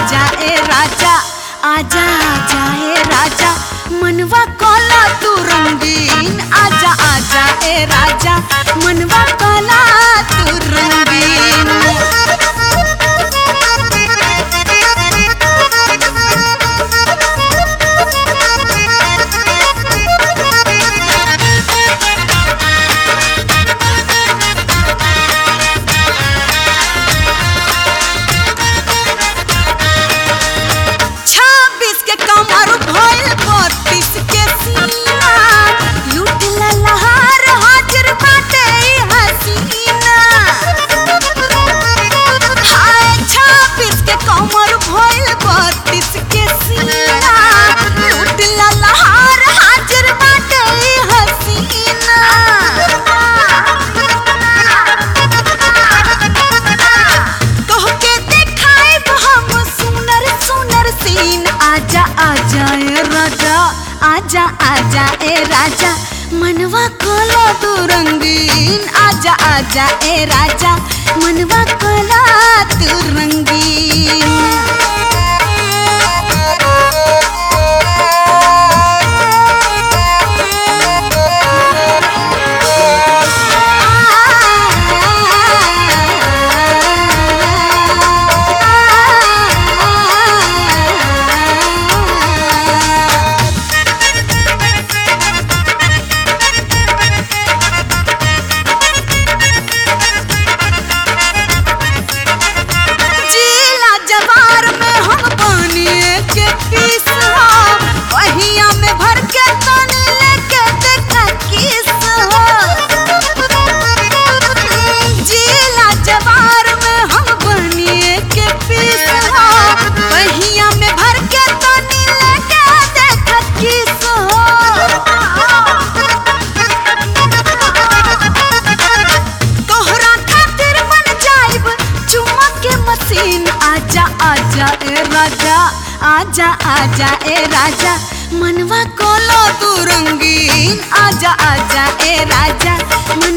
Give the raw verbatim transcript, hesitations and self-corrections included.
आजा ए राजा, आजा आजा ए राजा, मनवा काला तू रंगीन। आजा आजा ए राजा, मनवा काला तू रंगीन। आजा आजा ए राजा, आजा आजा ए राजा, मनवा काला तू रंगीन। आजा आजा ए राजा, मनवा काला तू रंगीन। आजा आजा ए राजा, आजा आजा ए राजा, मनवा काला तू रंगीन। आजा आजा ए राजा, मन